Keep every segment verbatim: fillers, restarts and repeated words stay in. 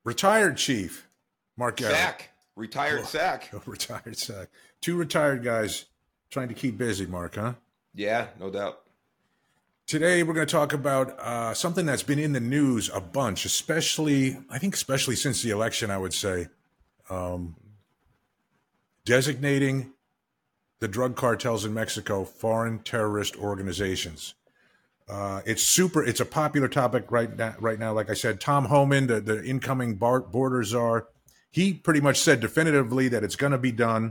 retired chief, Mark Garrett. Sack, retired oh, Sack. Oh, retired Sack. Two retired guys trying to keep busy, Mark, huh? Yeah, no doubt. Today, we're going to talk about uh, something that's been in the news a bunch, especially, I think, especially since the election, I would say. Um, designating the drug cartels in Mexico foreign terrorist organizations. Uh, it's super. It's a popular topic right now. Right now, like I said, Tom Homan, the, the incoming bar, border czar, he pretty much said definitively that it's going to be done.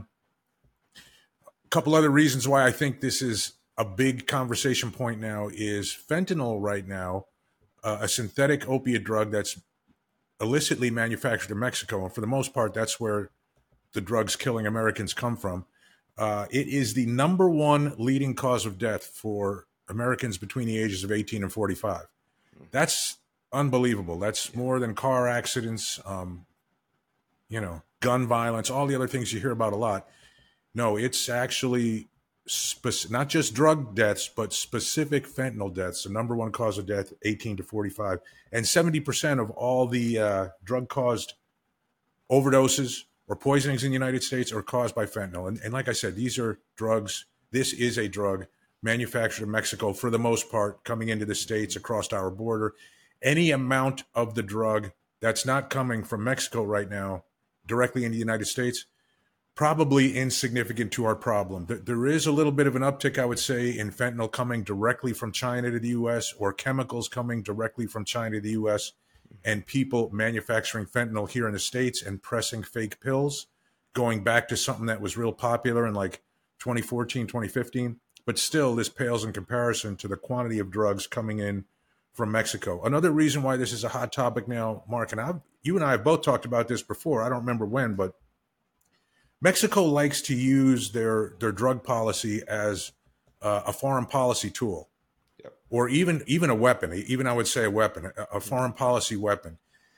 A couple other reasons why I think this is a big conversation point now is fentanyl right now, uh, a synthetic opiate drug that's illicitly manufactured in Mexico. And for the most part, that's where the drugs killing Americans come from. Uh, it is the number one leading cause of death for Americans between the ages of eighteen and forty-five. That's unbelievable. That's more than car accidents, um, you know, gun violence, all the other things you hear about a lot. No, it's actually spe- not just drug deaths, but specific fentanyl deaths, the number one cause of death, eighteen to forty-five. And seventy percent of all the uh, drug-caused overdoses or poisonings in the United States are caused by fentanyl. And, and like I said, these are drugs. This is a drug manufactured in Mexico for the most part, coming into the States across our border. Any amount of the drug that's not coming from Mexico right now directly into the United States, probably insignificant to our problem. There is a little bit of an uptick, I would say, in fentanyl coming directly from China to the U S or chemicals coming directly from China to the U S and people manufacturing fentanyl here in the States and pressing fake pills, going back to something that was real popular in like twenty fourteen, twenty fifteen. But still, this pales in comparison to the quantity of drugs coming in from Mexico. Another reason why this is a hot topic now, Mark, and I've, you and I have both talked about this before. I don't remember when, but Mexico likes to use their, their drug policy as uh, a foreign policy tool, yep. or even even a weapon, even I would say a weapon, a, a foreign policy weapon.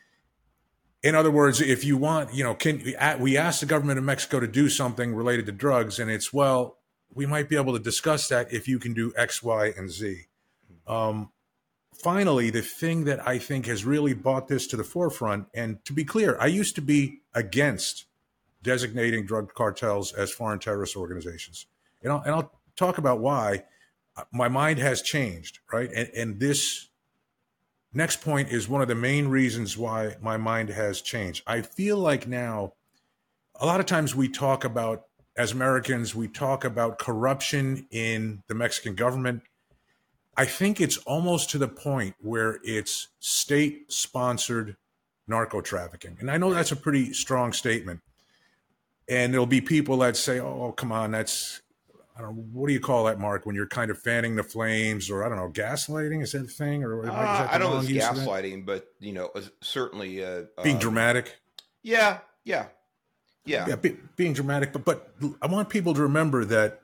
In other words, if you want, you know, can we ask the government of Mexico to do something related to drugs, and it's, well, we might be able to discuss that if you can do X, Y, and Z. Um, finally, the thing that I think has really brought this to the forefront, and to be clear, I used to be against designating drug cartels as foreign terrorist organizations. And I'll, and I'll talk about why. My mind has changed, right? And, and this next point is one of the main reasons why my mind has changed. I feel like now, a lot of times we talk about, as Americans, we talk about corruption in the Mexican government. I think it's almost to the point where it's state-sponsored narco trafficking. And I know that's a pretty strong statement. And there'll be people that say, oh, come on, that's, I don't know, what do you call that, Mark, when you're kind of fanning the flames, or I don't know, gaslighting? Is that a thing? Or uh, I don't know if it's gaslighting, but, you know, certainly. Uh, Being um, dramatic? Yeah, yeah. Yeah, yeah, be, being dramatic, but but I want people to remember that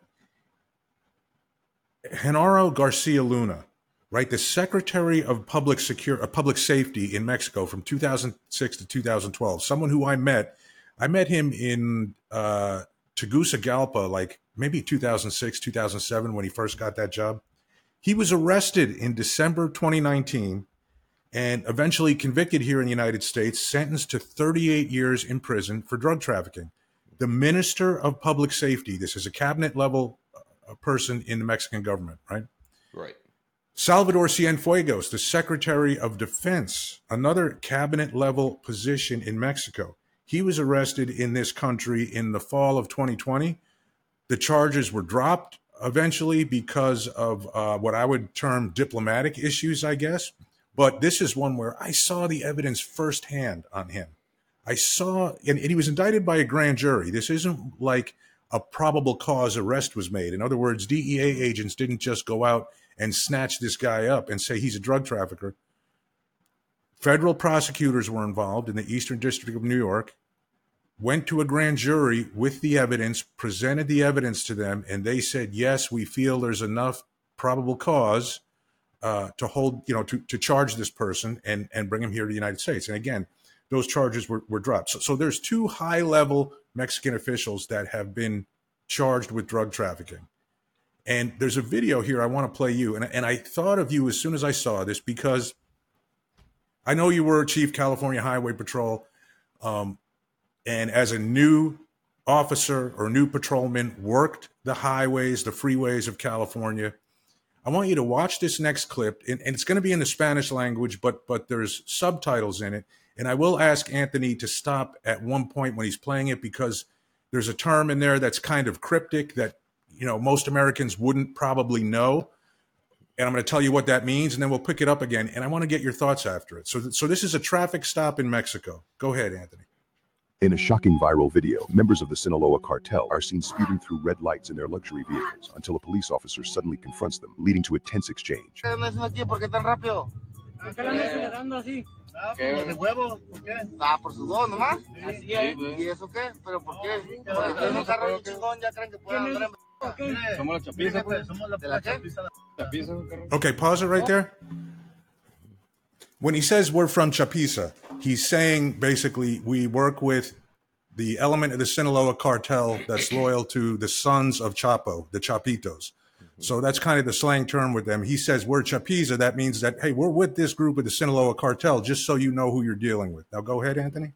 Genaro Garcia Luna, right, the Secretary of Public Security, uh, Public Safety in Mexico from two thousand six to two thousand twelve, someone who I met, I met him in uh, Tegucigalpa, like maybe two thousand six, two thousand seven, when he first got that job. He was arrested in December twenty nineteen. And eventually convicted here in the United States, sentenced to thirty-eight years in prison for drug trafficking. The Minister of Public Safety, this is a cabinet level uh, person in the Mexican government, right? Right. Salvador Cienfuegos, the Secretary of Defense, another cabinet level position in Mexico. He was arrested in this country in the fall of twenty twenty. The charges were dropped eventually because of uh, what I would term diplomatic issues, I guess. But this is one where I saw the evidence firsthand on him. I saw, and, and he was indicted by a grand jury. This isn't like a probable cause arrest was made. In other words, D E A agents didn't just go out and snatch this guy up and say he's a drug trafficker. Federal prosecutors were involved in the Eastern District of New York, went to a grand jury with the evidence, presented the evidence to them, and they said, yes, we feel there's enough probable cause Uh, to hold, you know, to, to charge this person and, and bring him here to the United States. And again, those charges were, were dropped. So, so there's two high-level Mexican officials that have been charged with drug trafficking. And there's a video here I want to play you. And, and I thought of you as soon as I saw this, because I know you were Chief California Highway Patrol, um, and as a new officer or new patrolman, worked the highways, the freeways of California. I want you to watch this next clip, and, and it's going to be in the Spanish language, but but there's subtitles in it. And I will ask Anthony to stop at one point when he's playing it, because there's a term in there that's kind of cryptic that, you know, most Americans wouldn't probably know. And I'm going to tell you what that means, and then we'll pick it up again. And I want to get your thoughts after it. So, th- so this is a traffic stop in Mexico. Go ahead, Anthony. In a shocking viral video, members of the Sinaloa cartel are seen speeding through red lights in their luxury vehicles until a police officer suddenly confronts them, leading to a tense exchange. Okay, pause it right there. When he says we're from Chapiza, he's saying basically we work with the element of the Sinaloa cartel that's loyal to the sons of Chapo, the Chapitos. So that's kind of the slang term with them. He says we're Chapiza. That means that, hey, we're with this group of the Sinaloa cartel, just so you know who you're dealing with. Now go ahead, Anthony.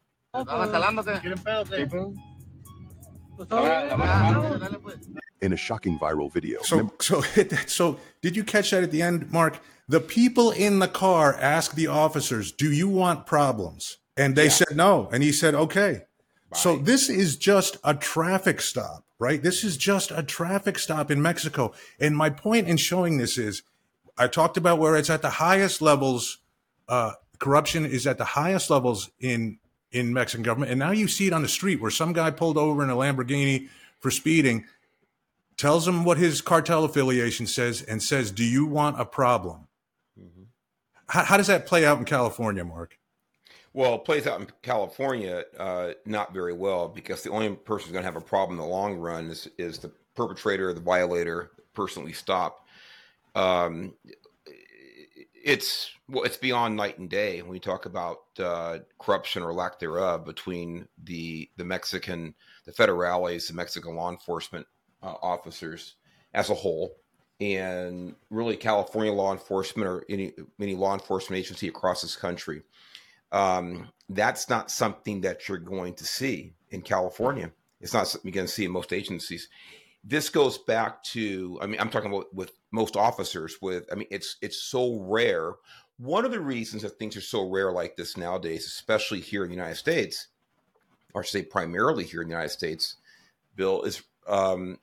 In a shocking viral video. So, so, so did you catch that at the end, Mark? The people in the car asked the officers, do you want problems? And they yeah. said no. And he said, okay. Bye. So this is just a traffic stop, right? This is just a traffic stop in Mexico. And my point in showing this is I talked about where it's at the highest levels. Uh, corruption is at the highest levels in, in Mexican government. And now you see it on the street where some guy pulled over in a Lamborghini for speeding, tells him what his cartel affiliation says, and says, do you want a problem? Mm-hmm. How, how does that play out in California, Mark? Well, it plays out in California uh, not very well, because the only person who's going to have a problem in the long run is, is the perpetrator, the violator, the person we stop. Um, it's well, it's beyond night and day when we talk about uh, corruption or lack thereof between the the Mexican, the federales, the Mexican law enforcement uh, officers as a whole, and really California law enforcement or any any law enforcement agency across this country. Um, that's not something that you're going to see in California. It's not something you're going to see in most agencies. This goes back to, I mean, I'm talking about with most officers with, I mean, it's, it's so rare. One of the reasons that things are so rare like this nowadays, especially here in the United States, or say primarily here in the United States, Bill, is, um,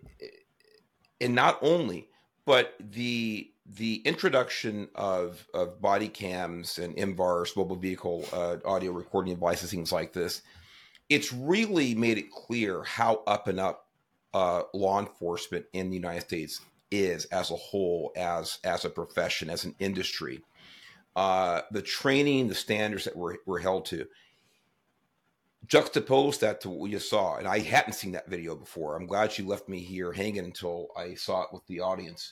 and not only, but the, the introduction of, of body cams and M V A Rs, mobile vehicle uh, audio recording devices, things like this, it's really made it clear how up and up uh, law enforcement in the United States is as a whole, as as a profession, as an industry. Uh, the training, the standards that we're, we're held to. Juxtapose that to what you saw, and I hadn't seen that video before. I'm glad you left me here hanging until I saw it with the audience.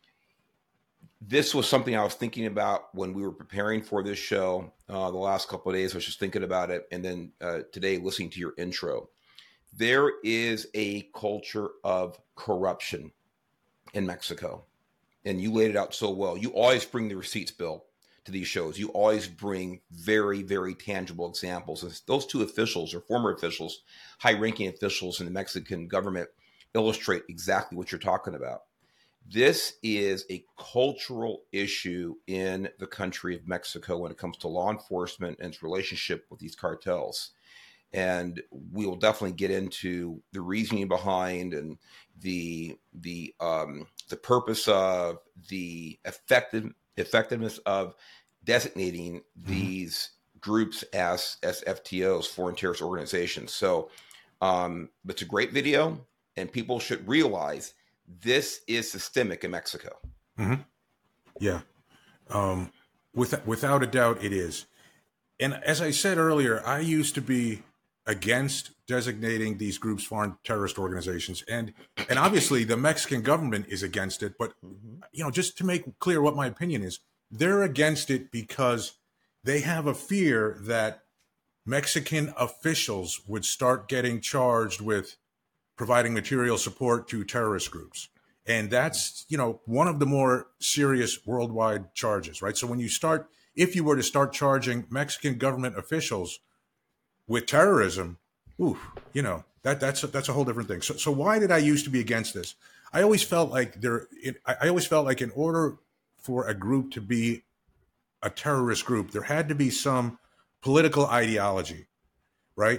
This was something I was thinking about when we were preparing for this show. Uh, the last couple of days, I was just thinking about it. And then uh, today, listening to your intro, there is a culture of corruption in Mexico. And you laid it out so well. You always bring the receipts, Bill, to these shows. You always bring very, very tangible examples. And those two officials or former officials, high-ranking officials in the Mexican government, illustrate exactly what you're talking about. This is a cultural issue in the country of Mexico when it comes to law enforcement and its relationship with these cartels. And we will definitely get into the reasoning behind and the the um, the purpose of the effective effectiveness of designating mm-hmm. these groups as as F T Os, foreign terrorist organizations. So um, it's a great video, and people should realize this is systemic in Mexico. Mm-hmm. Yeah. Um, with, without a doubt, it is. And as I said earlier, I used to be against designating these groups foreign terrorist organizations. And, and obviously the Mexican government is against it. But, mm-hmm. you know, just to make clear what my opinion is, they're against it because they have a fear that Mexican officials would start getting charged with providing material support to terrorist groups. And that's, you know, one of the more serious worldwide charges, right? So when you start, if you were to start charging Mexican government officials with terrorism, ooh, you know, that that's a, that's a whole different thing. So, so why did I used to be against this? I always felt like there. It, I always felt like in order for a group to be a terrorist group, there had to be some political ideology, right?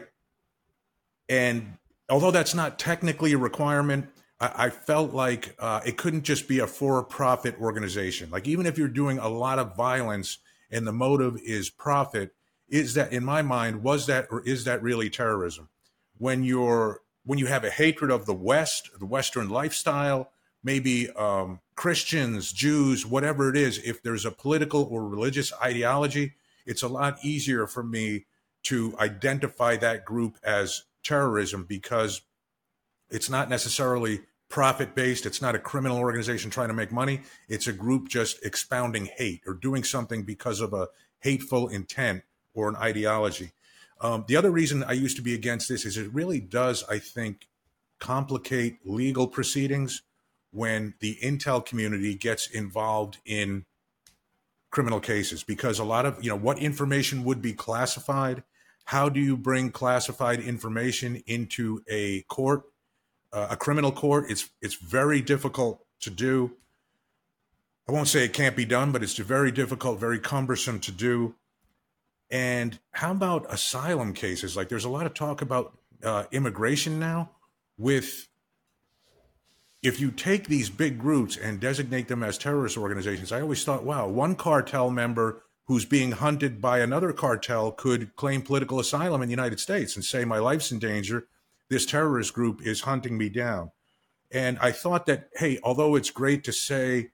And although that's not technically a requirement, I, I felt like uh, it couldn't just be a for-profit organization. Like even if you're doing a lot of violence and the motive is profit, is that, in my mind, was that or is that really terrorism? When you're when you have a hatred of the West, the Western lifestyle, maybe um, Christians, Jews, whatever it is, if there's a political or religious ideology, it's a lot easier for me to identify that group as terrorism because it's not necessarily profit-based. It's not a criminal organization trying to make money. It's a group just expounding hate or doing something because of a hateful intent or an ideology. Um, the other reason I used to be against this is it really does, I think, complicate legal proceedings when the intel community gets involved in criminal cases, because a lot of, you know, what information would be classified? How do you bring classified information into a court, uh, a criminal court? It's it's very difficult to do. I won't say it can't be done, but it's very difficult, very cumbersome to do. And how about asylum cases? Like there's a lot of talk about uh, immigration now. With if you take these big groups and designate them as terrorist organizations, I always thought, wow, one cartel member who's being hunted by another cartel could claim political asylum in the United States and say, my life's in danger. This terrorist group is hunting me down. And I thought that, hey, although it's great to say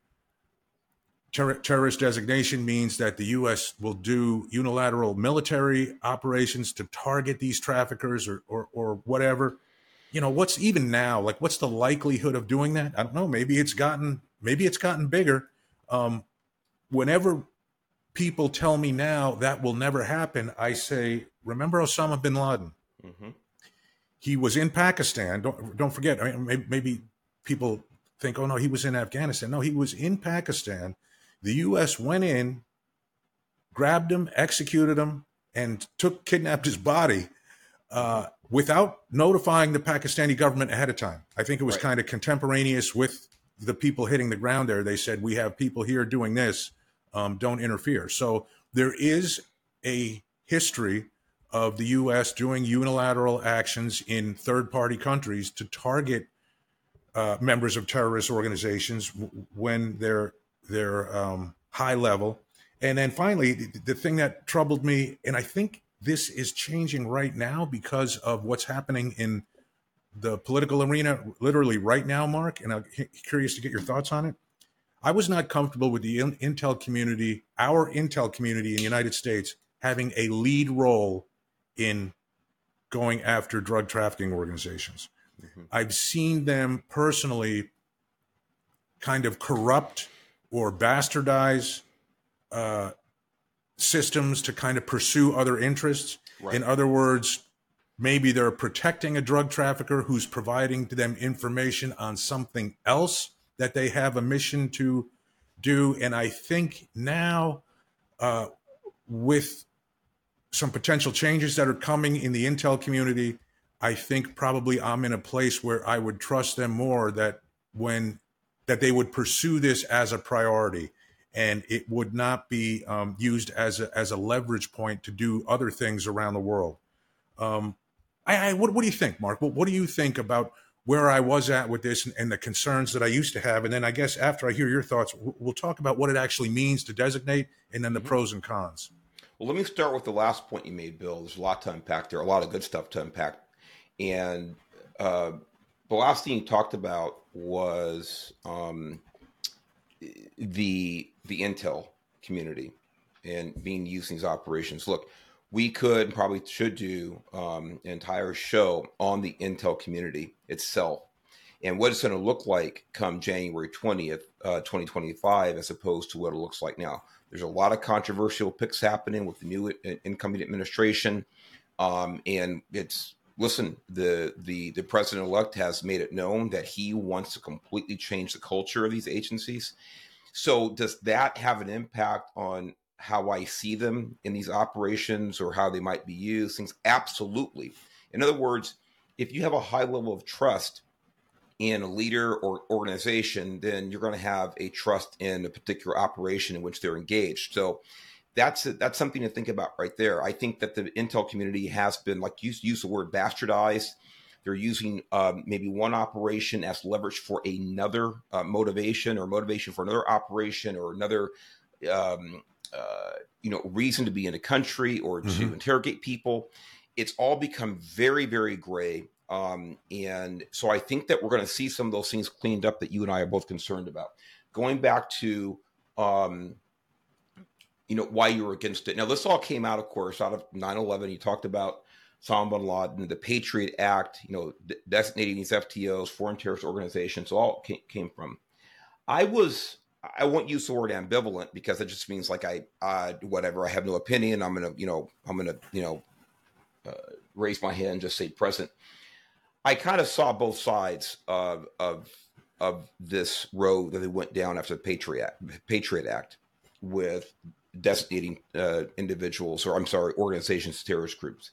ter- terrorist designation means that the U S will do unilateral military operations to target these traffickers or, or, or whatever, you know, what's even now, like, what's the likelihood of doing that? I don't know. Maybe it's gotten, maybe it's gotten bigger. Um, whenever people tell me now that will never happen, I say, remember Osama bin Laden? Mm-hmm. He was in Pakistan. Don't don't forget. I mean, maybe, maybe people think, oh no, he was in Afghanistan. No, he was in Pakistan. The U S went in, grabbed him, executed him, and took kidnapped his body uh, without notifying the Pakistani government ahead of time. I think it was right. kind of contemporaneous with the people hitting the ground there. They said, we have people here doing this. Um, don't interfere. So there is a history of the U S doing unilateral actions in third-party countries to target uh, members of terrorist organizations w- when they're they're um, high level. And then finally, the, the thing that troubled me, and I think this is changing right now because of what's happening in the political arena, literally right now, Mark, and I'm curious to get your thoughts on it. I was not comfortable with the in- intel community, our intel community in the United States, having a lead role in going after drug trafficking organizations. Mm-hmm. I've seen them personally kind of corrupt or bastardize uh, systems to kind of pursue other interests. Right. In other words, maybe they're protecting a drug trafficker who's providing to them information on something else that they have a mission to do. And I think now uh, with some potential changes that are coming in the intel community, I think probably I'm in a place where I would trust them more, that when that they would pursue this as a priority and it would not be um, used as a, as a leverage point to do other things around the world. Um, I, I what, what do you think, Mark? What, what do you think about where I was at with this and, and the concerns that I used to have? And then I guess after I hear your thoughts, we'll talk about what it actually means to designate and then the mm-hmm. pros and cons. Well, let me start with the last point you made, Bill. There's a lot to unpack there, a lot of good stuff to unpack. And uh, the last thing you talked about was um, the the intel community and being used in these operations. Look, we could probably should do um, an entire show on the intel community itself and what it's going to look like come January twentieth, uh, twenty twenty-five, as opposed to what it looks like now. There's a lot of controversial picks happening with the new incoming administration. Um, and it's, listen, the, the, the president-elect has made it known that he wants to completely change the culture of these agencies. So does that have an impact on how I see them in these operations or how they might be used, things absolutely. In other words, if you have a high level of trust in a leader or organization, then you're going to have a trust in a particular operation in which they're engaged. So that's that's something to think about right there. I think that the intel community has been, like you use the word bastardized. They're using um, maybe one operation as leverage for another uh, motivation or motivation for another operation or another um, uh, you know, reason to be in a country or to mm-hmm. interrogate people. It's all become very, very gray. Um, and so I think that we're going to see some of those things cleaned up that you and I are both concerned about. Going back to, um, you know, why you were against it. Now, this all came out, of course, out of nine eleven. You talked about Osama bin Laden, the Patriot Act, you know, de- designating these F T Os, foreign terrorist organizations, all came, came from. I was, I won't use the word ambivalent because it just means like I, uh, whatever, I have no opinion. I'm going to, you know, I'm going to, you know, uh, raise my hand and just say present. I kind of saw both sides of, of, of this road that they went down after the Patriot Act, Patriot Act with designating uh, individuals, or I'm sorry, organizations, terrorist groups.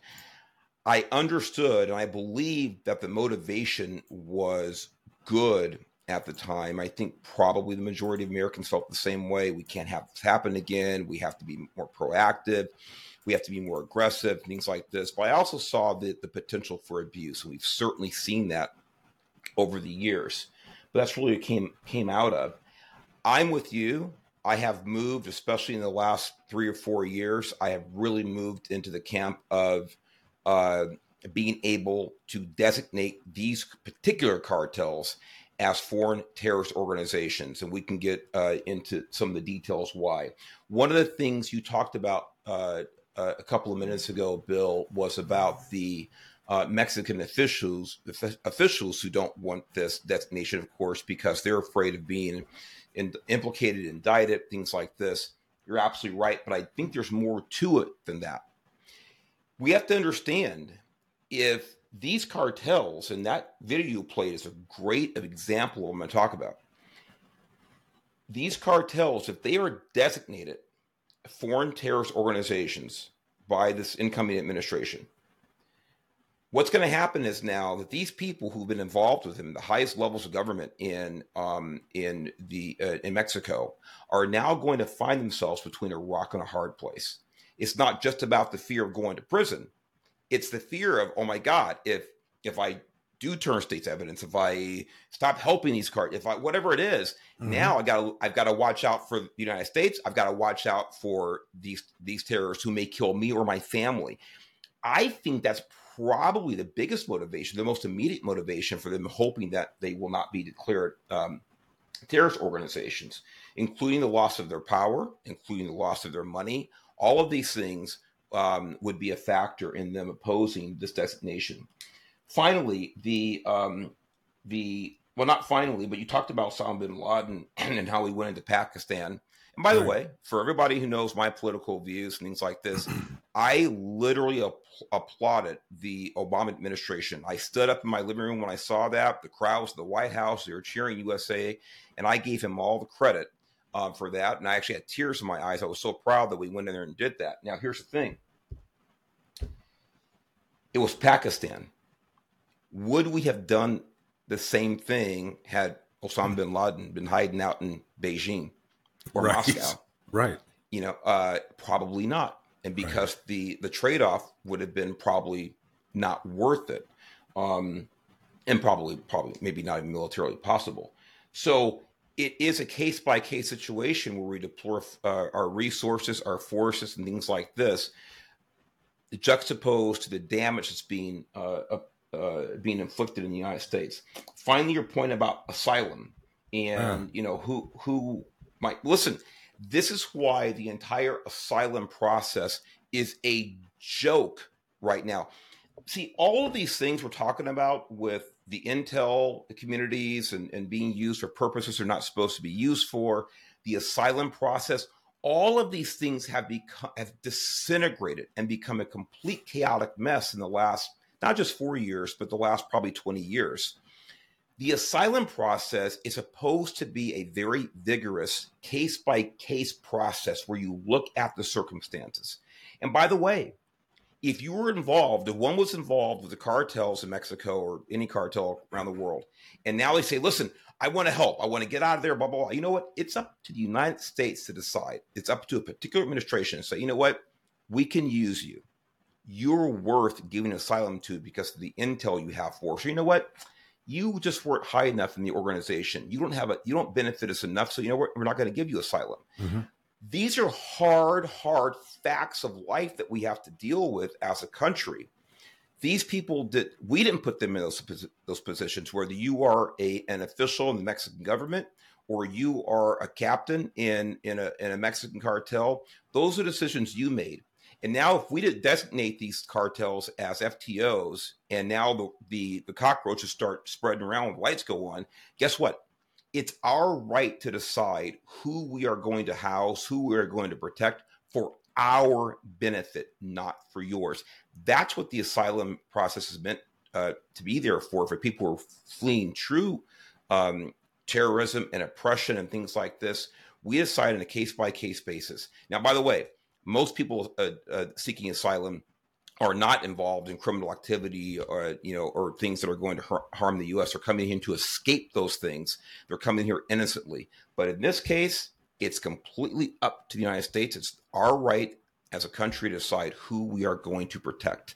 I understood and I believed that the motivation was good at the time. I think probably the majority of Americans felt the same way. We can't have this happen again. We have to be more proactive. We have to be more aggressive, things like this. But I also saw the, the potential for abuse, and we've certainly seen that over the years. But that's really what it came, came out of. I'm with you. I have moved, especially in the last three or four years, I have really moved into the camp of uh, being able to designate these particular cartels as foreign terrorist organizations. And we can get uh, into some of the details why. One of the things you talked about uh, uh, a couple of minutes ago, Bill, was about the uh, Mexican officials, the officials who don't want this designation, of course, because they're afraid of being in, implicated, indicted, things like this. You're absolutely right, but I think there's more to it than that. We have to understand, if these cartels, and that video you played is a great example of what I'm going to talk about. These cartels, if they are designated foreign terrorist organizations by this incoming administration, what's going to happen is now that these people who've been involved with them, the highest levels of government in um, in the uh, in Mexico, are now going to find themselves between a rock and a hard place. It's not just about the fear of going to prison. It's the fear of, oh my God, if if I do turn state's evidence, if I stop helping these cards, if I whatever it is, mm-hmm. now I got I've got to watch out for the United States. I've got to watch out for these these terrorists who may kill me or my family. I think that's probably the biggest motivation, the most immediate motivation for them, hoping that they will not be declared um, terrorist organizations, including the loss of their power, including the loss of their money. All of these things um, would be a factor in them opposing this designation. Finally, the um, the well, not finally, but you talked about Osama bin Laden and how he went into Pakistan. And by the way, for everybody who knows my political views and things like this, I literally ap- applauded the Obama administration. I stood up in my living room when I saw that. The crowd was at the White House. They were cheering U S A, and I gave him all the credit uh, for that. And I actually had tears in my eyes. I was so proud that we went in there and did that. Now, here's the thing. It was Pakistan. Would we have done the same thing had Osama bin Laden been hiding out in Beijing or right. Moscow? Right. You know, uh, probably not. And because right. the, the trade-off would have been probably not worth it. Um, and probably, probably maybe not even militarily possible. So it is a case-by-case situation where we deploy uh, our resources, our forces, and things like this, juxtaposed to the damage that's being uh, uh, being inflicted in the United States. Finally, your point about asylum and, uh. you know, who who might listen. This is why the entire asylum process is a joke right now. See, all of these things we're talking about with the intel communities and, and being used for purposes they're not supposed to be used for, the asylum process, all of these things have become have disintegrated and become a complete chaotic mess in the last, not just four years, but the last probably twenty years. The asylum process is supposed to be a very vigorous case by case process where you look at the circumstances. And by the way, if you were involved, if one was involved with the cartels in Mexico or any cartel around the world, and now they say, listen, I want to help, I want to get out of there, blah, blah, blah. You know what? It's up to the United States to decide. It's up to a particular administration to say, you know what? We can use you. You're worth giving asylum to because of the intel you have for us. So you know what? You just weren't high enough in the organization. You don't have a, you don't benefit us enough. So you know what? We're not going to give you asylum. Mm-hmm. These are hard, hard facts of life that we have to deal with as a country. These people did, we didn't put them in those, those positions, whether you are a, an official in the Mexican government or you are a captain in, in, a, in a Mexican cartel. Those are decisions you made. And now if we did designate these cartels as F T Os and now the, the, the cockroaches start spreading around when lights go on, guess what? It's our right to decide who we are going to house, who we are going to protect for our benefit, not for yours. That's what the asylum process is meant uh, to be there for, for people who are fleeing true um, terrorism and oppression and things like this. We decide on a case-by-case basis. Now, by the way, most people uh, uh, seeking asylum are not involved in criminal activity or, you know, or things that are going to har- harm the U S. They're coming in to escape those things. They're coming here innocently. But in this case, it's completely up to the United States. It's our right as a country to decide who we are going to protect.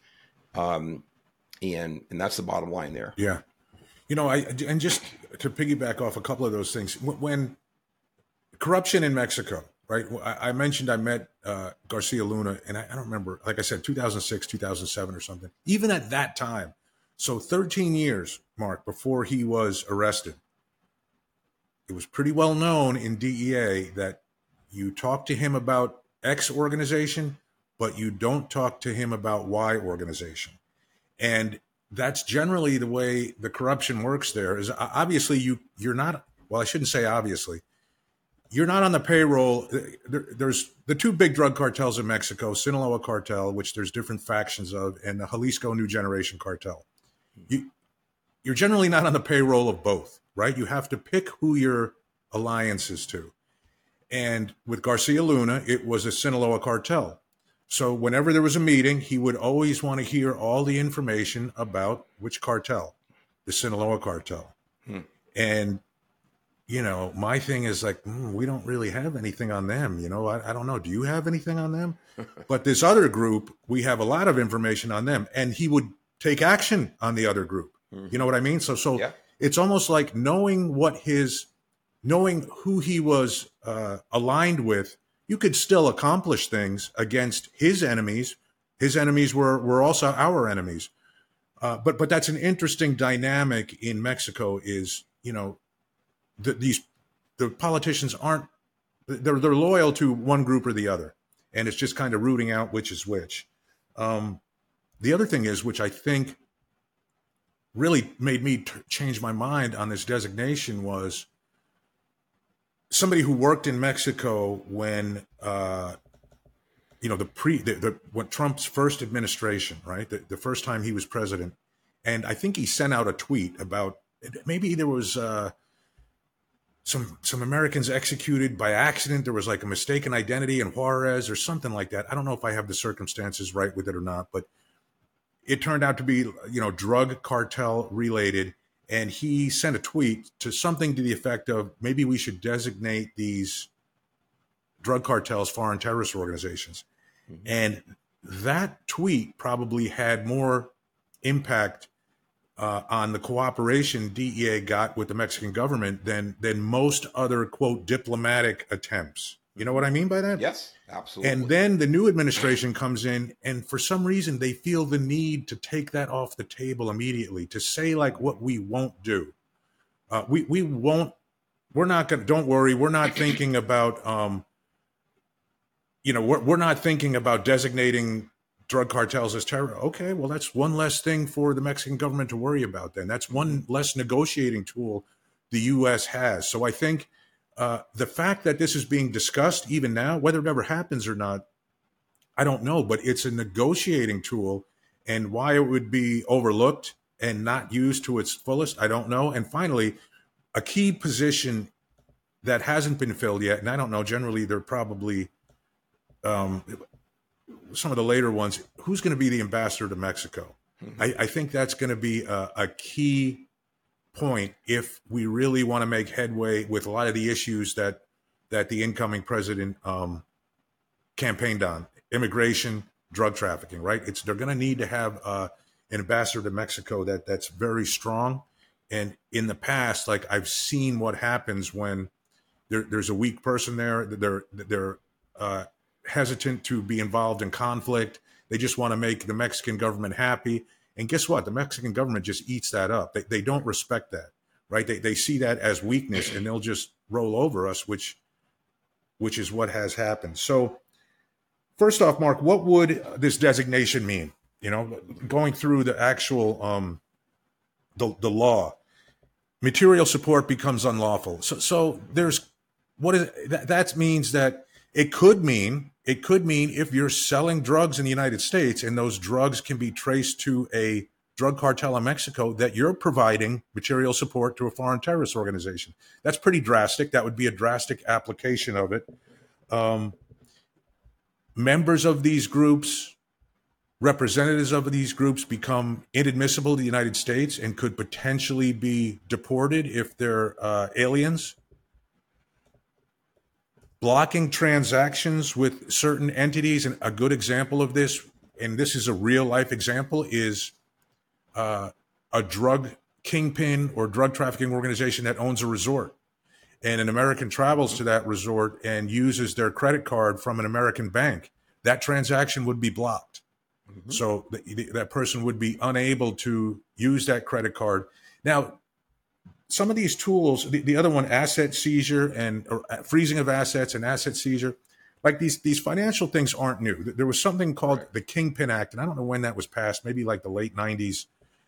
Um, and, and that's the bottom line there. Yeah. You know, I, and just to piggyback off a couple of those things, when corruption in Mexico, right? I, I mentioned I met uh, Garcia Luna, and I, I don't remember, like I said, two thousand six, two thousand seven or something. Even at that time, so thirteen years, Mark, before he was arrested, it was pretty well known in D E A that you talk to him about X organization, but you don't talk to him about Y organization. And that's generally the way the corruption works there. Is obviously you, you're not, well, I shouldn't say obviously, you're not on the payroll. There, there's the two big drug cartels in Mexico, Sinaloa cartel, which there's different factions of, and the Jalisco New Generation cartel. You, you're generally not on the payroll of both, right? You have to pick who your alliance is to. And with Garcia Luna, it was a Sinaloa cartel. So whenever there was a meeting, he would always want to hear all the information about which cartel, the Sinaloa cartel. Hmm. And you know, my thing is like, mm, we don't really have anything on them. You know, I, I don't know. Do you have anything on them? But this other group, we have a lot of information on them. And he would take action on the other group. Mm-hmm. You know what I mean? So, so yeah. It's almost like knowing what his, knowing who he was uh, aligned with, you could still accomplish things against his enemies. His enemies were, were also our enemies. Uh, but, but that's an interesting dynamic in Mexico is, you know, The, these the politicians aren't they're they're loyal to one group or the other, and it's just kind of rooting out which is which. Um, the other thing is, which I think really made me t- change my mind on this designation, was somebody who worked in Mexico when uh, you know the pre the, the when Trump's first administration, right, the, the first time he was president, and I think he sent out a tweet about maybe there was. Uh, Some some Americans executed by accident. There was like a mistaken identity in Juarez or something like that. I don't know if I have the circumstances right with it or not, but it turned out to be, you know, drug cartel related. And he sent a tweet to something to the effect of maybe we should designate these drug cartels foreign terrorist organizations. Mm-hmm. And that tweet probably had more impact Uh, on the cooperation D E A got with the Mexican government than than most other, quote, diplomatic attempts. You know what I mean by that? Yes, absolutely. And then the new administration comes in, and for some reason they feel the need to take that off the table immediately, to say like what we won't do. Uh, we we won't. We're not going to. Don't worry. We're not thinking about. Um, you know, we're we're not thinking about designating drug cartels as terror. Okay, well, that's one less thing for the Mexican government to worry about then. That's one less negotiating tool the U S has. So I think uh, the fact that this is being discussed even now, whether it ever happens or not, I don't know, but it's a negotiating tool. And why it would be overlooked and not used to its fullest? I don't know. And finally, a key position that hasn't been filled yet, and I don't know, generally they're probably um, some of the later ones, who's going to be the ambassador to Mexico? Mm-hmm. I, I think that's going to be a, a key point if we really want to make headway with a lot of the issues that that the incoming president um, campaigned on: immigration, drug trafficking. Right? It's they're going to need to have uh, an ambassador to Mexico that that's very strong. And in the past, like I've seen what happens when there, there's a weak person there. They're they're uh, hesitant to be involved in conflict. They just want to make the Mexican government happy. And guess what? The Mexican government just eats that up. They, they don't respect that, right? They, they see that as weakness, and they'll just roll over us, which which is what has happened. So first off, Mark, what would this designation mean? You know, going through the actual um, the the law, material support becomes unlawful. So so there's what is that? That means that it could mean it could mean if you're selling drugs in the United States and those drugs can be traced to a drug cartel in Mexico, that you're providing material support to a foreign terrorist organization. That's pretty drastic. That would be a drastic application of it. Um, members of these groups, representatives of these groups become inadmissible to the United States and could potentially be deported if they're uh, aliens. Blocking transactions with certain entities, and a good example of this, and this is a real life example, is uh, a drug kingpin or drug trafficking organization that owns a resort. And an American travels to that resort and uses their credit card from an American bank. That transaction would be blocked. Mm-hmm. So th- that person would be unable to use that credit card. Now, some of these tools, the, the other one, asset seizure and or freezing of assets and asset seizure, like these these financial things aren't new. There was something called right. the Kingpin Act, and I don't know when that was passed, maybe like the late nineties.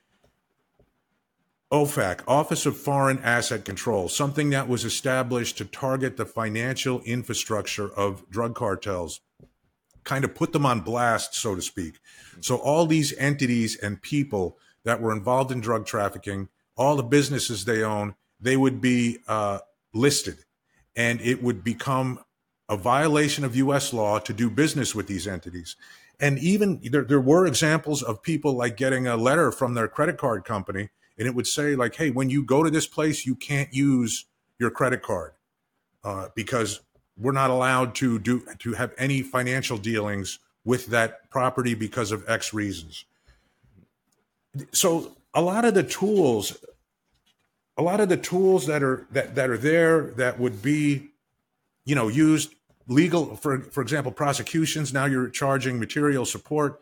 O F A C, Office of Foreign Asset Control, something that was established to target the financial infrastructure of drug cartels, kind of put them on blast, so to speak. So all these entities and people that were involved in drug trafficking, all the businesses they own, they would be uh, listed, and it would become a violation of U S law to do business with these entities. And even there, there were examples of people like getting a letter from their credit card company, and it would say like, hey, when you go to this place, you can't use your credit card uh, because we're not allowed to do to have any financial dealings with that property because of X reasons. So a lot of the tools, a lot of the tools that are that, that are there that would be, you know, used legal, for for example, prosecutions. Now you're charging material support.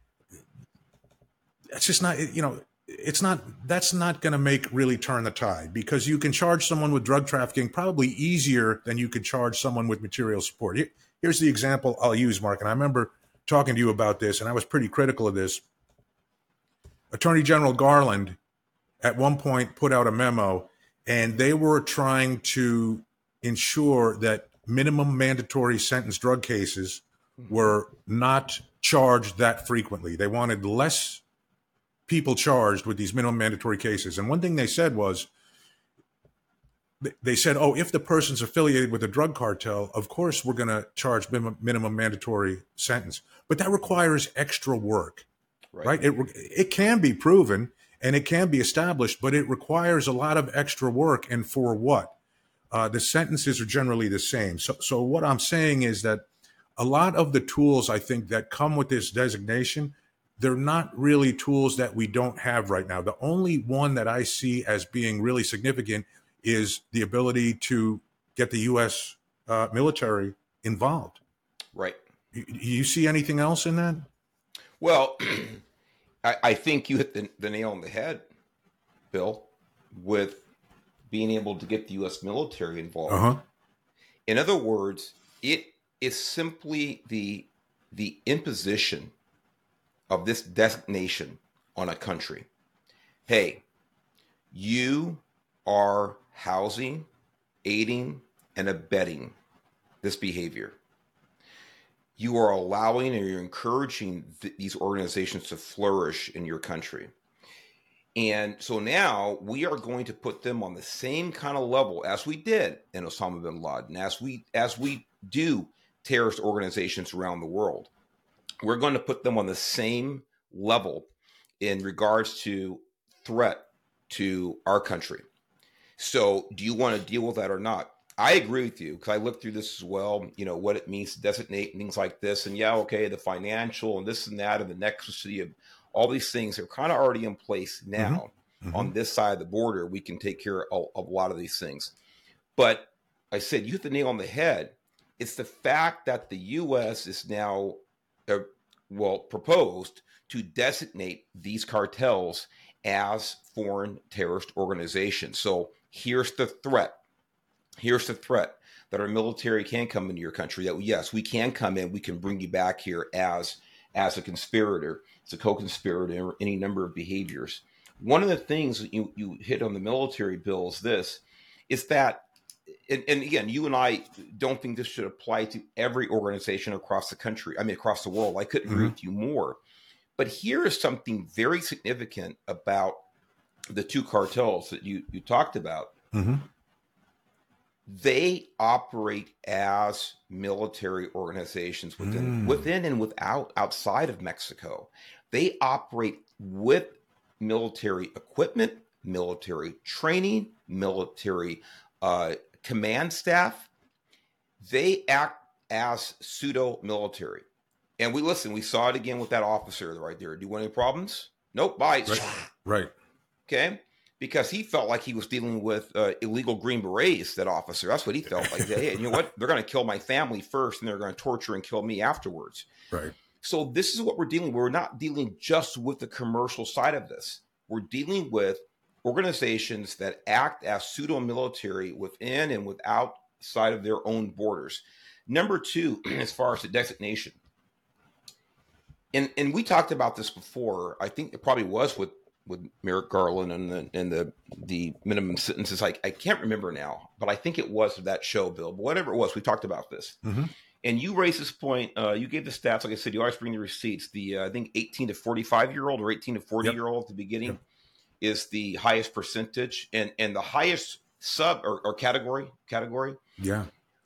It's just not, you know, it's not, that's not going to make really turn the tide, because you can charge someone with drug trafficking probably easier than you could charge someone with material support. Here's the example I'll use, Mark, and I remember talking to you about this, and I was pretty critical of this. Attorney General Garland at one point put out a memo, and they were trying to ensure that minimum mandatory sentence drug cases were not charged that frequently. They wanted less people charged with these minimum mandatory cases. And one thing they said was, they said, oh, if the person's affiliated with a drug cartel, of course we're going to charge minimum, minimum mandatory sentence. But that requires extra work, right? right? It, it can be proven and it can be established, but it requires a lot of extra work. And for what? Uh, the sentences are generally the same. So, so what I'm saying is that a lot of the tools, I think, that come with this designation, they're not really tools that we don't have right now. The only one that I see as being really significant is the ability to get the U S uh, military involved. Right. You, you see anything else in that? Well, I, I think you hit the, the nail on the head, Bill, with being able to get the U S military involved. Uh-huh. In other words, it is simply the the imposition of this designation on a country. Hey, you are housing, aiding, and abetting this behavior. You are allowing and you're encouraging th- these organizations to flourish in your country. And so now we are going to put them on the same kind of level as we did in Osama bin Laden, as we as we do terrorist organizations around the world. We're going to put them on the same level in regards to threat to our country. So do you want to deal with that or not? I agree with you, because I looked through this as well, you know, what it means to designate and things like this. And yeah, okay, the financial and this and that and the nexusity of all these things are kind of already in place now. Mm-hmm. On this side of the border. We can take care of, of a lot of these things. But I said, you hit the nail on the head. It's the fact that the U S is now, uh, well, proposed to designate these cartels as foreign terrorist organizations. So here's the threat. Here's the threat that our military can come into your country, that yes, we can come in, we can bring you back here as, as a conspirator, as a co-conspirator, or any number of behaviors. One of the things that you, you hit on the military bill is this, is that, and, and again, you and I don't think this should apply to every organization across the country, I mean, across the world. I couldn't mm-hmm. agree with you more. But here is something very significant about the two cartels that you, you talked about. Mm-hmm. They operate as military organizations within, mm. within and without, outside of Mexico. They operate with military equipment, military training, military uh, command staff. They act as pseudo-military. And we listen, we saw it again with that officer right there. Do you want any problems? Nope, bye. Right. right. Okay. Because he felt like he was dealing with uh, illegal Green Berets, that officer. That's what he felt like. Hey, you know what? They're going to kill my family first, and they're going to torture and kill me afterwards. Right. So this is what we're dealing with. We're not dealing just with the commercial side of this. We're dealing with organizations that act as pseudo-military within and without side of their own borders. Number two, as far as the designation. And, and we talked about this before. I think it probably was with with Merrick Garland and the and the the minimum sentences. I, I can't remember now, but I think it was that show, Bill. But whatever it was, we talked about this. Mm-hmm. And you raised this point. Uh, you gave the stats. Like I said, you always bring the receipts. The uh, I think eighteen to forty-five year old or eighteen to forty yep. year old at the beginning yep. is the highest percentage, and and the highest sub or, or category category. Yeah,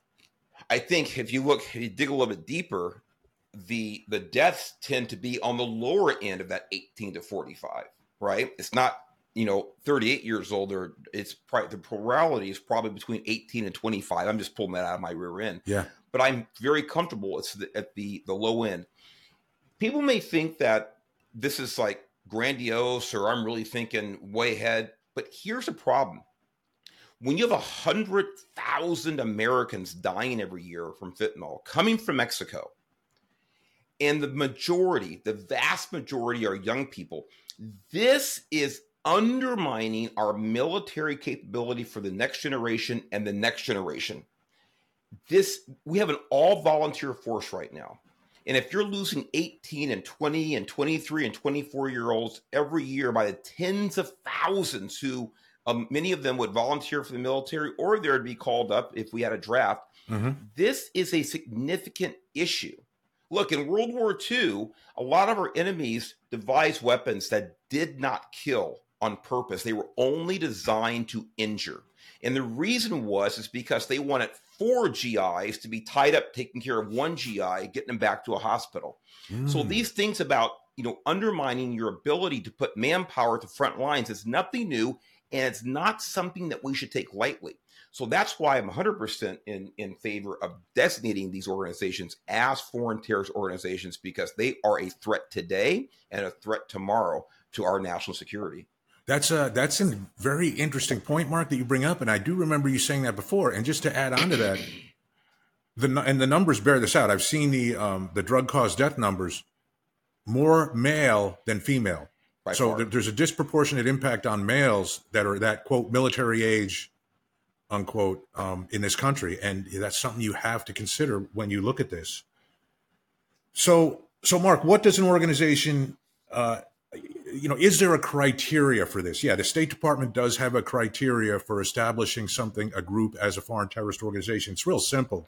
I think if you look, if you dig a little bit deeper, the the deaths tend to be on the lower end of that eighteen to forty-five. Right? It's not, you know, thirty-eight years old, or it's probably, the plurality is probably between eighteen and twenty-five. I'm just pulling that out of my rear end. Yeah. But I'm very comfortable it's the, at the, the low end. People may think that this is like grandiose, or I'm really thinking way ahead. But here's a problem. When you have one hundred thousand Americans dying every year from fentanyl coming from Mexico, and the majority, the vast majority are young people, this is undermining our military capability for the next generation and the next generation. This, we have an all-volunteer force right now. And if you're losing eighteen and twenty and twenty-three and twenty-four year olds every year by the tens of thousands who um, many of them would volunteer for the military, or they'd be called up if we had a draft, mm-hmm. this is a significant issue. Look, in World War Two, a lot of our enemies devised weapons that did not kill on purpose. They were only designed to injure. And the reason was is because they wanted four G Is to be tied up, taking care of one G I, getting them back to a hospital. Mm. So these things about, you know, undermining your ability to put manpower at the front lines is nothing new, and it's not something that we should take lightly. So that's why I'm one hundred percent in, in favor of designating these organizations as foreign terrorist organizations, because they are a threat today and a threat tomorrow to our national security. That's a, that's a very interesting point, Mark, that you bring up. And I do remember you saying that before. And just to add on to that, the and the numbers bear this out. I've seen the um, the drug cause death numbers, more male than female. By so th- there's a disproportionate impact on males that are that, quote, military age, unquote, um, in this country. And that's something you have to consider when you look at this. So, so Mark, what does an organization, uh, you know, is there a criteria for this? Yeah, the State Department does have a criteria for establishing something, a group, as a foreign terrorist organization. It's real simple.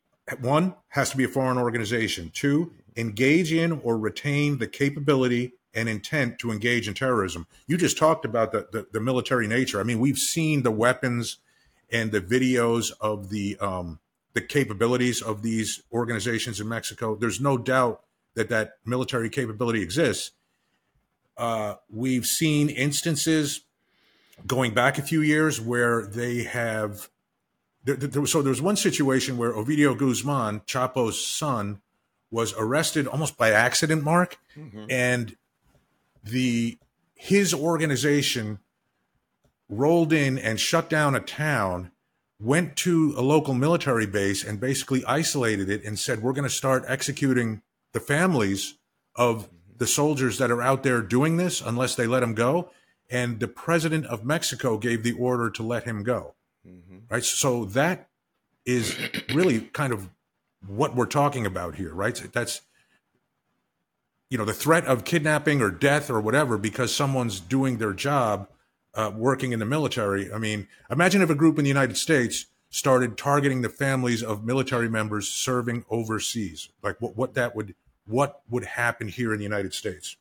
One, has to be a foreign organization. Two, engage in or retain the capability and intent to engage in terrorism. You just talked about the, the, the military nature. I mean, we've seen the weapons and the videos of the um, the capabilities of these organizations in Mexico. There's no doubt that that military capability exists. Uh, we've seen instances going back a few years where they have. There, there, so there was one situation where Ovidio Guzman, Chapo's son, was arrested almost by accident, Mark, mm-hmm. and the his organization rolled in and shut down a town, went to a local military base and basically isolated it and said, we're going to start executing the families of the soldiers that are out there doing this unless they let him go. And the president of Mexico gave the order to let him go. Mm-hmm. Right. So that is really kind of what we're talking about here, right? That's, you know, the threat of kidnapping or death or whatever because someone's doing their job, uh, working in the military. I mean, imagine if a group in the United States started targeting the families of military members serving overseas, like what, what that would, what would happen here in the United States.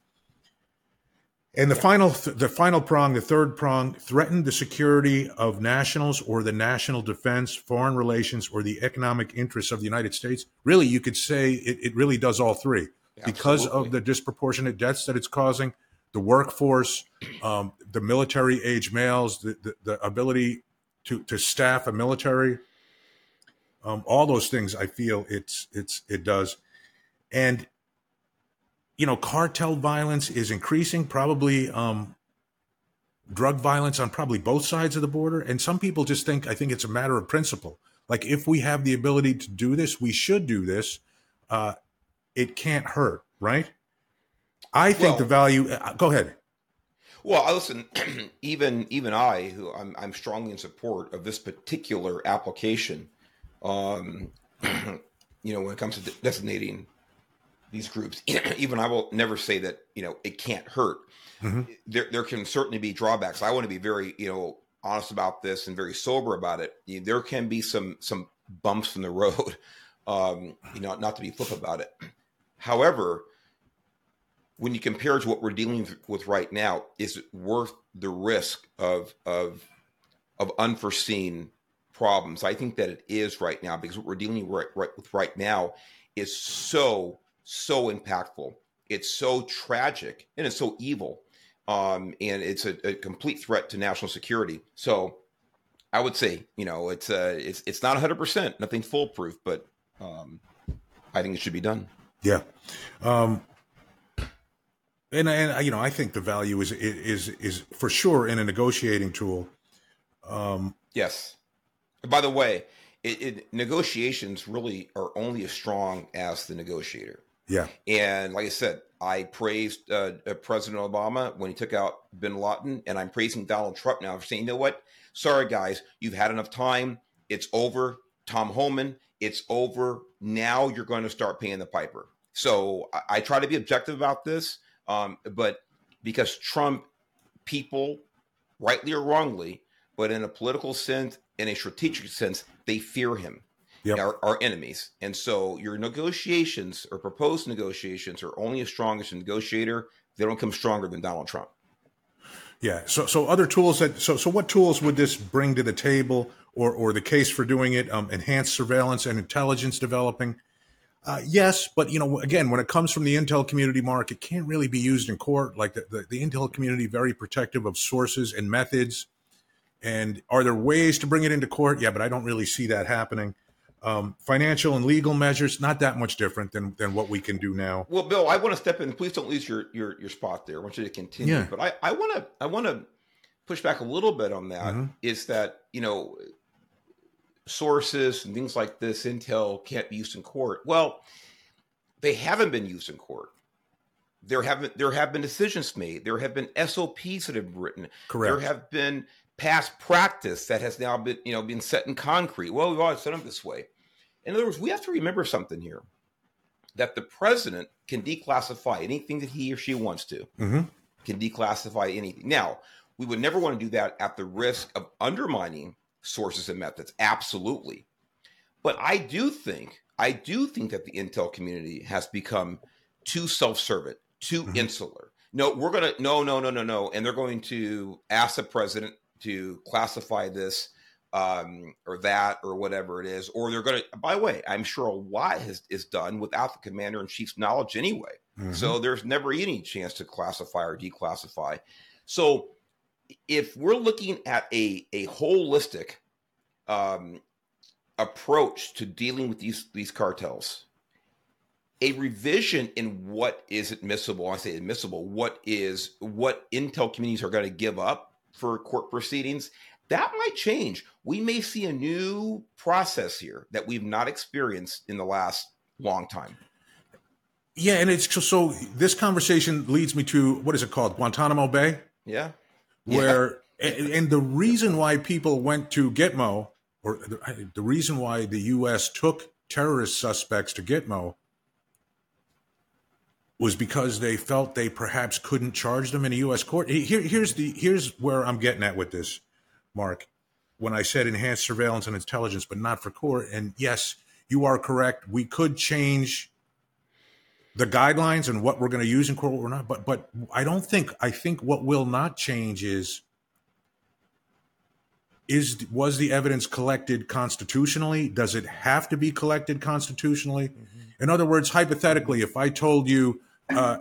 And the final, th- the final prong, the third prong, threaten the security of nationals or the national defense, foreign relations, or the economic interests of the United States. Really, you could say it, it really does all three. Absolutely. Because of the disproportionate deaths that it's causing, the workforce, um, the military age males, the, the, the ability to, to staff a military, um, all those things. I feel it's it's it does, and. You know, cartel violence is increasing, probably um, drug violence on probably both sides of the border. And some people just think, I think it's a matter of principle. Like, if we have the ability to do this, we should do this. Uh, it can't hurt, right? I think well, the value, uh, go ahead. Well, listen, even even I, who I'm, I'm strongly in support of this particular application, um, you know, when it comes to de- designating these groups, even I will never say that, you know, it can't hurt. Mm-hmm. There, there can certainly be drawbacks. I want to be very, you know, honest about this and very sober about it. You know, there can be some, some bumps in the road, um, you know, not to be flip about it. However, when you compare it to what we're dealing with right now, is it worth the risk of, of, of unforeseen problems? I think that it is right now, because what we're dealing right, right, with right now is so so impactful. It's so tragic and it's so evil. Um, and it's a, a complete threat to national security. So I would say, you know, it's uh, it's it's not one hundred percent, nothing foolproof, but um, I think it should be done. Yeah. Um, and, and, you know, I think the value is, is, is for sure in a negotiating tool. Um, yes. By the way, it, it, negotiations really are only as strong as the negotiator. Yeah. And like I said, I praised uh, President Obama when he took out bin Laden, and I'm praising Donald Trump now for saying, you know what? Sorry, guys, you've had enough time. It's over. Tom Homan, it's over. Now you're going to start paying the piper. So I, I try to be objective about this, um, but because Trump people, rightly or wrongly, but in a political sense, in a strategic sense, they fear him. Yep. Are, are enemies. And so your negotiations or proposed negotiations are only as strong as a negotiator. They don't come stronger than Donald Trump. Yeah. So so other tools that so so what tools would this bring to the table, or or the case for doing it? Um, enhanced surveillance and intelligence developing. Uh, yes, but you know, again, when it comes from the intel community, Mark, it can't really be used in court. Like the, the, the intel community, very protective of sources and methods. And are there ways to bring it into court? Yeah, but I don't really see that happening. Um, financial and legal measures, not that much different than, than what we can do now. Well, Bill, I want to step in. Please don't lose your your, your spot there. I want you to continue. Yeah. But I, I want to I want to push back a little bit on that. Mm-hmm. Is that, you know, sources and things like this, intel can't be used in court. Well, they haven't been used in court. There haven't there have been decisions made. There have been S O Ps that have been written. Correct. There have been past practice that has now been, you know, been set in concrete. Well, we've always set them this way. In other words, we have to remember something here, that the president can declassify anything that he or she wants to, mm-hmm. can declassify anything. Now, we would never want to do that at the risk of undermining sources and methods. Absolutely. But I do think, I do think that the intel community has become too self-serving, too mm-hmm. insular. No, we're going to, no, no, no, no, no. And they're going to ask the president to classify this um, or that or whatever it is. Or they're going to, by the way, I'm sure a lot is, is done without the commander in chief's knowledge anyway. Mm-hmm. So there's never any chance to classify or declassify. So if we're looking at a, a holistic um, approach to dealing with these, these cartels, a revision in what is admissible, I say admissible, what is what intel communities are going to give up for court proceedings, that might change. We may see a new process here that we've not experienced in the last long time. Yeah, and it's just, so this conversation leads me to, what is it called? Guantanamo Bay? Yeah. Where, yeah. And, and the reason why people went to Gitmo, or the, the reason why the U S took terrorist suspects to Gitmo, was because they felt they perhaps couldn't charge them in a U S court. Here, here's the here's where I'm getting at with this, Mark. When I said enhanced surveillance and intelligence, but not for court. And yes, you are correct. We could change the guidelines and what we're going to use in court or not. But but I don't think I think what will not change is is was the evidence collected constitutionally? Does it have to be collected constitutionally? Mm-hmm. In other words, hypothetically, if I told you, uh,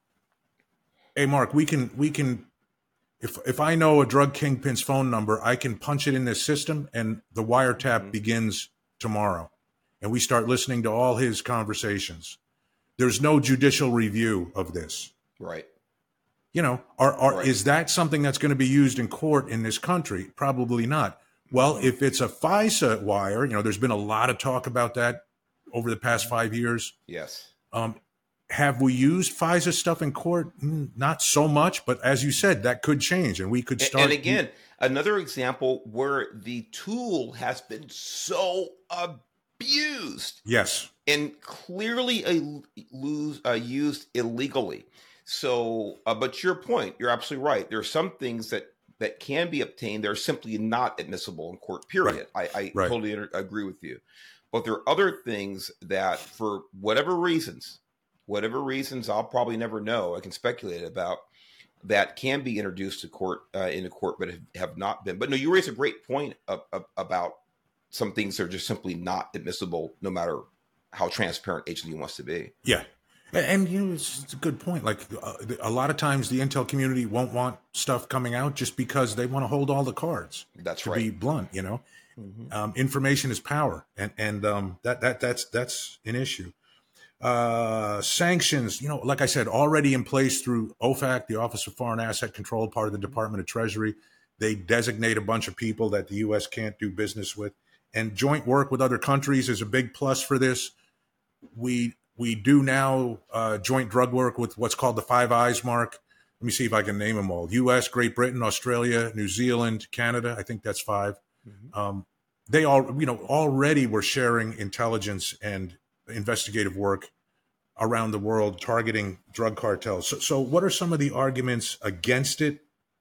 hey, Mark, we can, we can, if if I know a drug kingpin's phone number, I can punch it in this system and the wiretap mm-hmm. begins tomorrow. And we start listening to all his conversations. There's no judicial review of this. Right. You know, are, are right. is that something that's going to be used in court in this country? Probably not. Well, if it's a FISA wire, you know, there's been a lot of talk about that over the past five years. Yes. Um, have we used FISA stuff in court? Mm, not so much, but as you said, that could change, and we could start. And, and again, another example where the tool has been so abused. Yes. And clearly a, lose, uh, used illegally. So, uh, but to your point, you're absolutely right. There are some things that, that can be obtained. They're simply not admissible in court, period. Right. I, I right. totally inter- agree with you. But there are other things that, for whatever reasons, whatever reasons I'll probably never know, I can speculate about, that can be introduced to court, uh, into court, but have, have not been. But no, you raise a great point of, of, about some things that are just simply not admissible, no matter how transparent H and D wants to be. Yeah. And, you know, it's, it's a good point. Like uh, a lot of times the intel community won't want stuff coming out just because they want to hold all the cards. That's to right. be blunt, you know. Mm-hmm. Um, information is power, and and um, that that that's that's an issue. Uh, sanctions, you know, like I said, already in place through O FAC, the Office of Foreign Asset Control, part of the Department of Treasury. They designate a bunch of people that the U S can't do business with, and joint work with other countries is a big plus for this. We we do now uh, joint drug work with what's called the Five Eyes, Mark. Let me see if I can name them all: U S, Great Britain, Australia, New Zealand, Canada. I think that's five. Mm-hmm. Um, they all, you know, already were sharing intelligence and investigative work around the world targeting drug cartels. So, so what are some of the arguments against it?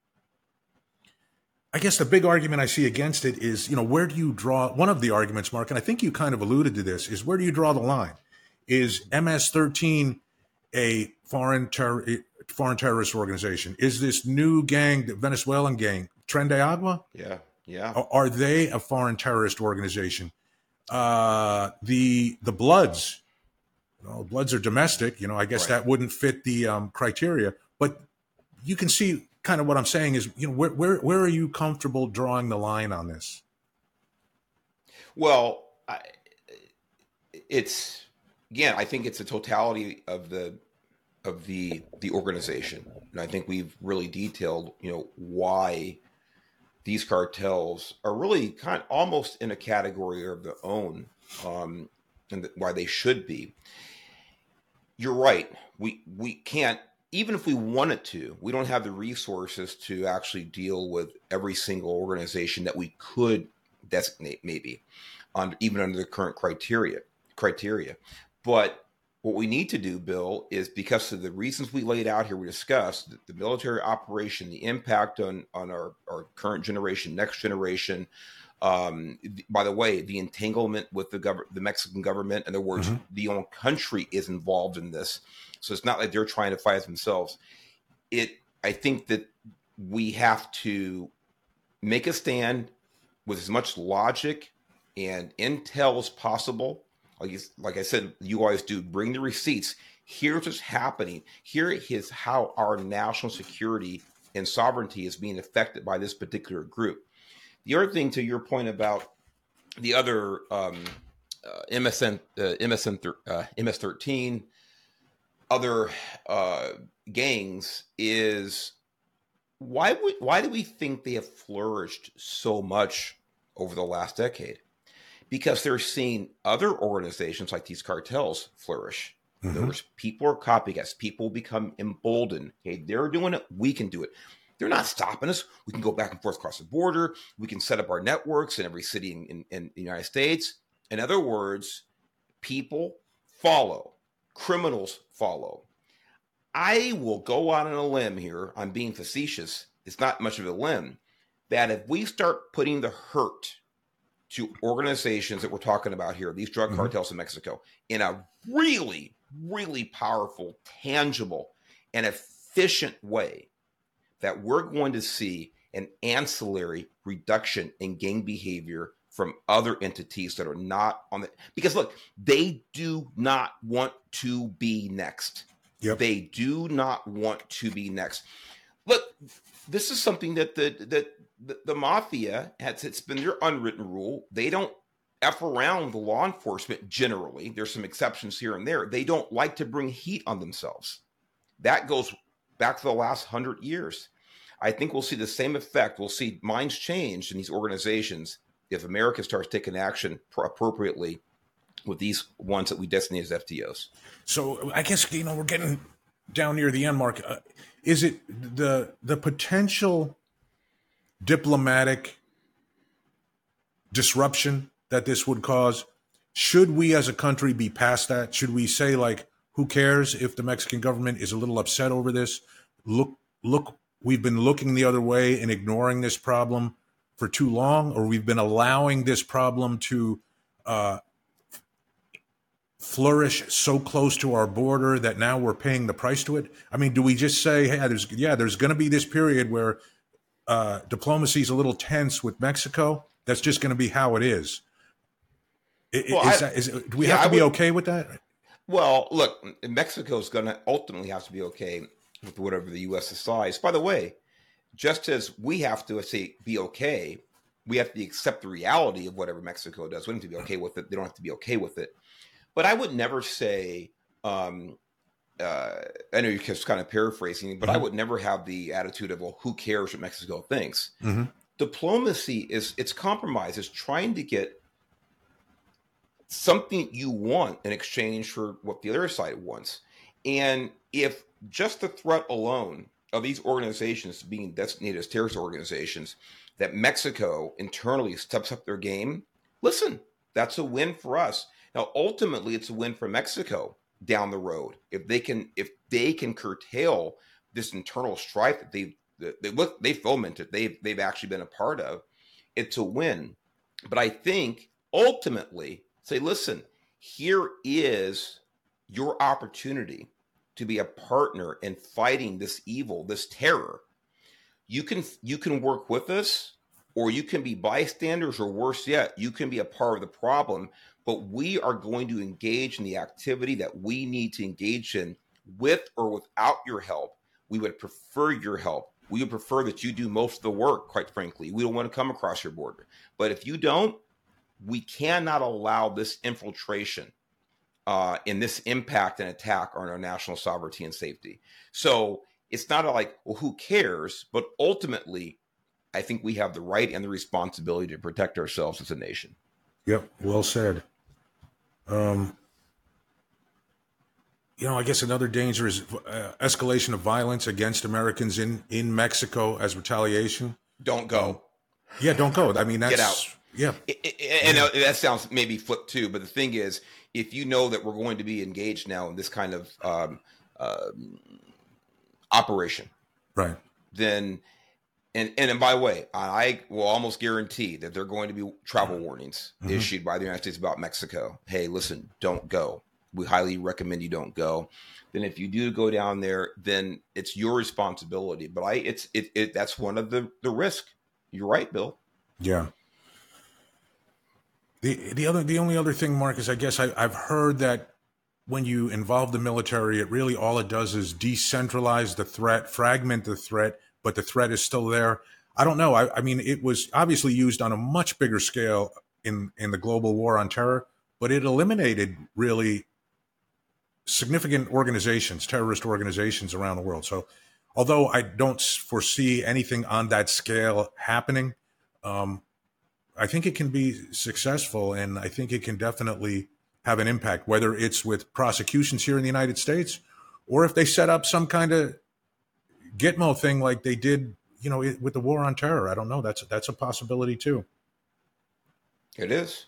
I guess the big argument I see against it is, you know, where do you draw, one of the arguments, Mark, and I think you kind of alluded to this, is where do you draw the line? Is M S thirteen a foreign ter- foreign terrorist organization? Is this new gang, the Venezuelan gang, Tren de Agua? Yeah. Yeah. Are they a foreign terrorist organization? Uh, the the Bloods, well, Bloods are domestic. You know, I guess right. that wouldn't fit the um, criteria. But you can see kind of what I'm saying is, you know, where where where are you comfortable drawing the line on this? Well, I, it's again, I think it's a totality of the of the the organization, and I think we've really detailed, you know, why these cartels are really kind of almost in a category of their own, um, and why they should be. You're right. We we can't, even if we wanted to, we don't have the resources to actually deal with every single organization that we could designate, maybe, on even under the current criteria. Criteria, but what we need to do, Bill, is because of the reasons we laid out here, we discussed the, the military operation, the impact on, on our, our current generation, next generation. Um, by the way, the entanglement with the gov- the Mexican government, in other words, mm-hmm. the own country is involved in this. So it's not like they're trying to fight it themselves. it, I think that we have to make a stand with as much logic and intel as possible. Like, you, like I said, you guys do, bring the receipts. Here's what's happening. Here is how our national security and sovereignty is being affected by this particular group. The other thing, to your point about the other um, uh, M S N, uh, M S N, uh, M S thirteen, other uh, gangs, is why would why do we think they have flourished so much over the last decade? Because they're seeing other organizations like these cartels flourish. Mm-hmm. There's people are copycats. People become emboldened. Okay, they're doing it. We can do it. They're not stopping us. We can go back and forth across the border. We can set up our networks in every city in, in, in the United States. In other words, people follow. Criminals follow. I will go out on a limb here. I'm being facetious. It's not much of a limb. That if we start putting the hurt to organizations that we're talking about here, these drug mm-hmm. cartels in Mexico, in a really, really powerful, tangible, and efficient way, that we're going to see an ancillary reduction in gang behavior from other entities that are not on the, because look, they do not want to be next. Yep. They do not want to be next. Look, this is something that the, that the, the mafia has, it's been their unwritten rule. They don't F around the law enforcement generally. There's some exceptions here and there. They don't like to bring heat on themselves. That goes back to the last hundred years. I think we'll see the same effect. We'll see minds change in these organizations if America starts taking action appropriately with these ones that we designate as F T Os. So I guess, you know, we're getting down near the end, Mark. Uh, is it the the potential diplomatic disruption that this would cause? Should we as a country be past that? Should we say, like, who cares if the Mexican government is a little upset over this? Look, look, we've been looking the other way and ignoring this problem for too long, or we've been allowing this problem to uh, flourish so close to our border that now we're paying the price to it? I mean, do we just say, hey, there's, yeah, there's going to be this period where uh, diplomacy is a little tense with Mexico? That's just going to be how it is. Well, is I, that, is, do we yeah, have to I be would, okay with that? Well, look, Mexico is going to ultimately have to be okay with whatever the U S decides. By the way, just as we have to say be okay, we have to accept the reality of whatever Mexico does. We don't have to be okay with it. They don't have to be okay with it. But I would never say, um, uh, I know you're just kind of paraphrasing, but mm-hmm. I would never have the attitude of, well, who cares what Mexico thinks? Mm-hmm. Diplomacy is, it's compromise. It's trying to get something you want in exchange for what the other side wants. And if just the threat alone of these organizations being designated as terrorist organizations, that Mexico internally steps up their game, listen, that's a win for us. Now, ultimately, it's a win for Mexico down the road. If they can, if they can curtail this internal strife that they've, they look, they fomented, they've, they've actually been a part of, it's a win. But I think ultimately, say, listen, here is your opportunity to be a partner in fighting this evil, this terror. You can you can work with us, or you can be bystanders, or worse yet, you can be a part of the problem. But we are going to engage in the activity that we need to engage in, with or without your help. We would prefer your help. We would prefer that you do most of the work, quite frankly. We don't want to come across your border. But if you don't, we cannot allow this infiltration uh, and this impact and attack on our national sovereignty and safety. So it's not a like, well, who cares? But ultimately, I think we have the right and the responsibility to protect ourselves as a nation. Yep, well said. Um, you know, I guess another danger is uh, escalation of violence against Americans in, in Mexico as retaliation. Don't go. Um, yeah, don't go. I mean, that's... Get out. Yeah. It, it, and yeah. That sounds maybe flip too, but the thing is, if you know that we're going to be engaged now in this kind of um, uh, operation, right, then, and, and by the way, I will almost guarantee that there are going to be travel warnings mm-hmm. issued by the United States about Mexico. Hey, listen, don't go. we highly recommend you don't go. Then if you do go down there, then it's your responsibility. But I, it's it, it that's one of the the risk. You're right, Bill. Yeah. The the other the only other thing, Mark, is I guess I, I've heard that when you involve the military, it really all it does is decentralize the threat, fragment the threat, but the threat is still there. I don't know. I, I mean, it was obviously used on a much bigger scale in, in the global war on terror, but it eliminated really significant organizations, terrorist organizations around the world. So although I don't foresee anything on that scale happening, um, I think it can be successful, and I think it can definitely have an impact, whether it's with prosecutions here in the United States or if they set up some kind of Gitmo thing like they did, you know, with the war on terror. I don't know. That's that's a possibility too. It is.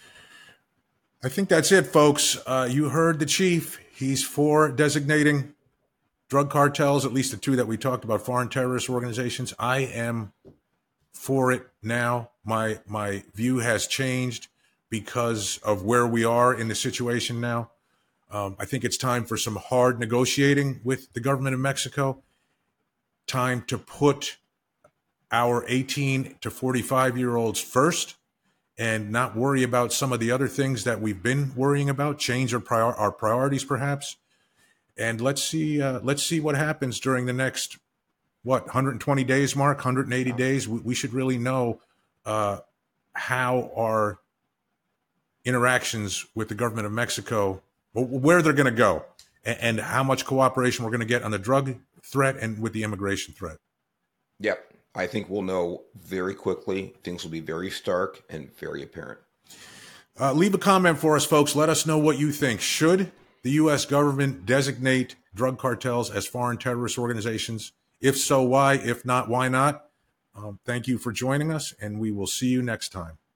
I think that's it, folks. Uh, you heard the chief. He's for designating drug cartels, at least the two that we talked about, foreign terrorist organizations. I am for it now. My my view has changed because of where we are in the situation now. Um, I think it's time for some hard negotiating with the government of Mexico. Time to put our eighteen to forty-five year olds first and not worry about some of the other things that we've been worrying about, change our, prior, our priorities perhaps. And let's see, uh, let's see what happens during the next, what, one hundred twenty days, Mark, one hundred eighty days. We, we should really know uh, how our interactions with the government of Mexico, where they're going to go, and, and how much cooperation we're going to get on the drug threat and with the immigration threat. Yep. I think we'll know very quickly. Things will be very stark and very apparent. Uh, leave a comment for us, folks. Let us know what you think. Should the U S government designate drug cartels as foreign terrorist organizations? If so, why? If not, why not? Um, thank you for joining us, and we will see you next time.